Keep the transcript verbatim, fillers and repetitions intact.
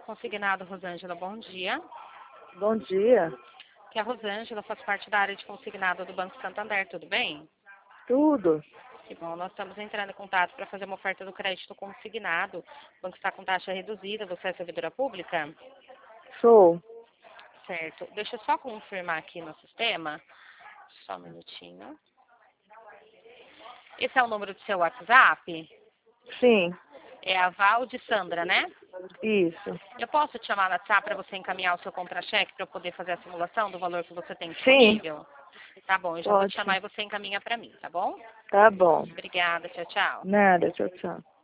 Consignado, Rosângela, bom dia. Bom dia. Que a Rosângela faz parte da área de consignado do Banco Santander, tudo bem? Tudo. Que bom, nós estamos entrando em contato para fazer uma oferta do crédito consignado. O banco está com taxa reduzida, você é servidora pública? Sou. Certo. Deixa eu só confirmar aqui no sistema. Só um minutinho. Esse é o número do seu WhatsApp? Sim. É a Val de Sandra, né? Isso. Eu posso te chamar no WhatsApp para você encaminhar o seu contra-cheque para eu poder fazer a simulação do valor que você tem Sim. disponível? Tá bom, eu já vou te Pode. chamar e você encaminha para mim, tá bom? Tá bom. Obrigada, tchau, tchau. Nada. Tchau, tchau.